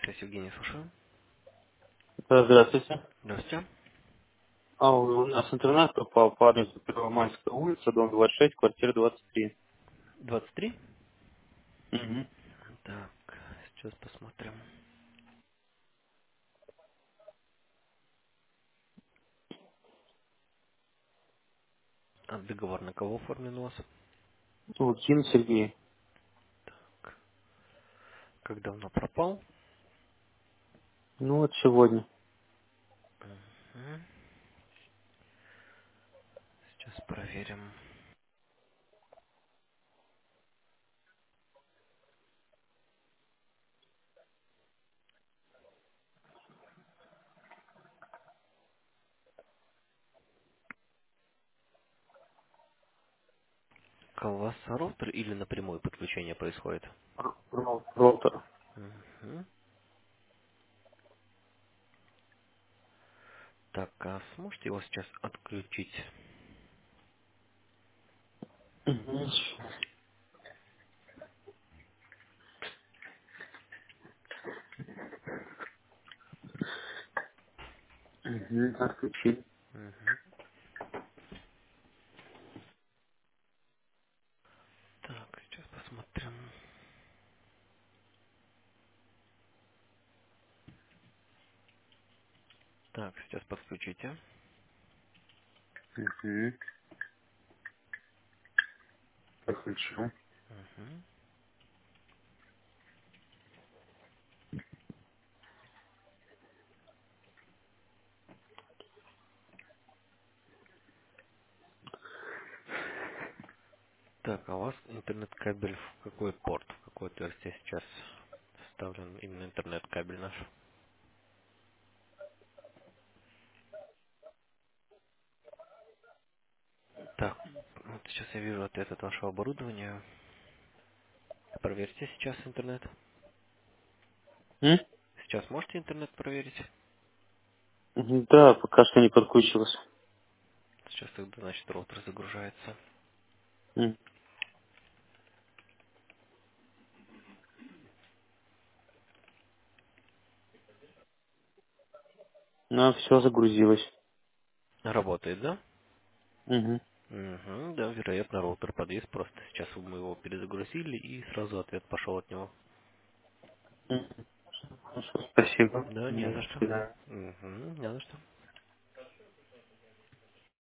Связь Евгений, слушаю. Здравствуйте. Здравствуйте. У нас интернет попал по адресу Первомайская улица, дом 26, квартира 23. 23. Угу. Так, сейчас посмотрим. А договор на кого оформлен у вас? Лукин Сергей. Как давно пропал? Ну вот сегодня. Мгм. Сейчас проверим. У вас роутер или напрямую подключение происходит? Роутер. Мгм. Так, а сможете его сейчас отключить? Угу. Угу. Отключили. Мгм. Так, сейчас посмотрим. Так, сейчас подключите. Угу. Отключил. Мгм. Так, а у вас интернет-кабель в какой порт, в какое отверстие сейчас вставлен именно интернет-кабель наш? Так, вот сейчас я вижу ответ от вашего оборудования. Проверьте сейчас интернет. М? Сейчас можете интернет проверить? Мгм. Да, пока что не подключилось. Сейчас тогда, значит, роутер загружается. М. Ну, все загрузилось. Работает, да? Угу. Угу, да, вероятно, роутер подвис. Просто сейчас мы его перезагрузили и сразу ответ пошел от него. Хорошо, спасибо. Да, не за До что. свидания. Угу, не за что.